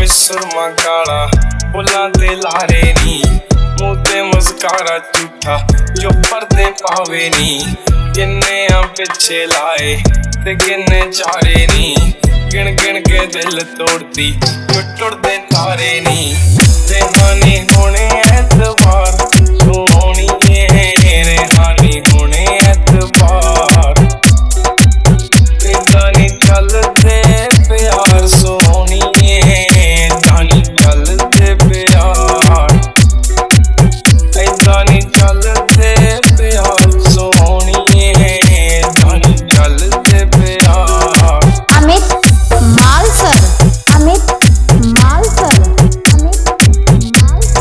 सुरमा काला बुल्लां ते लारे नी मूंह ते मुस्कारा झूठा जो पर्दे पावे नी किन्ने पिछे लाए ते किन्ने चारे नी गिन गिन के दिल तोड़ती जो टुटदे तारे नी रेहानी होने एतबार सोहणीए रेहानी होने एतबार इदां नी चलदे प्यार सोहणीए इदां नी चलदे प्यार इदां नी चलदे प्यार सोहणीए इदां नी चलदे प्यार। अमित मालसर, अमित मालसर, अमित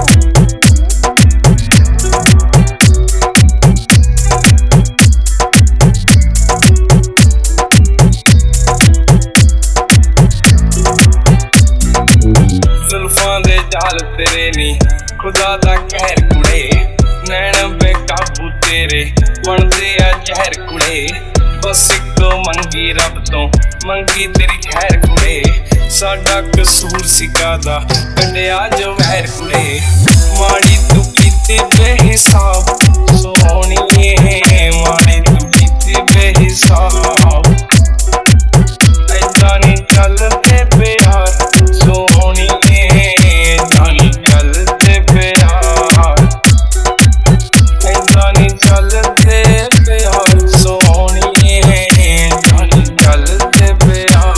जुल्फां दे जाल तेरे नी खुदा दा कहर कुड़े नैन बेकाबू तेरे बनदे आ जहर कुड़े बस इको मंगी रब तो मंगी तेरी खैर कुड़े साडा कसूर सिकादा कंडिया जो वैर कुड़े माड़ी तू कीती बेहिसाब सोहणीए माड़ी तू कीती बेहिसाब इदां नी चलदे प्यार सोहणीए इदां नी चलदे प्यार इदां नी चलदे प्यार सोहणीए इदां नी चलदे प्यार।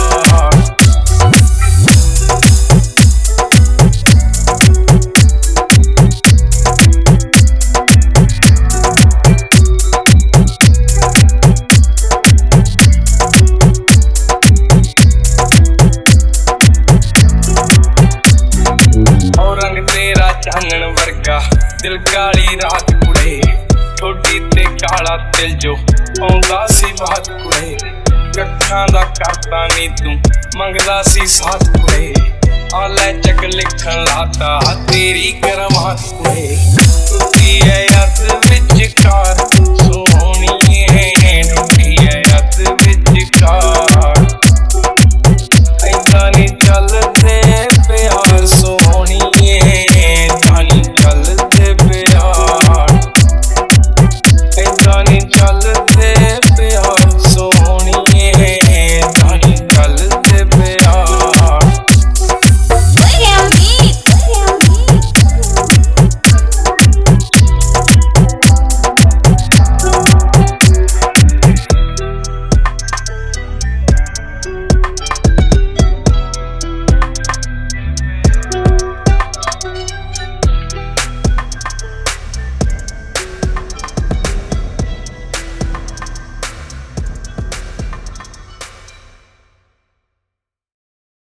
और रंग तेरा चानन वर्गा दिल काली रात कुड़े ठोडी ते काला तिल जो आउंदा सी बात कुड़े कट्ठां दा करता नी तू मंगदा सी साथ कुड़े आले चक लिखन लाता तेरी करमात कुड़े टुटी है अत विचकार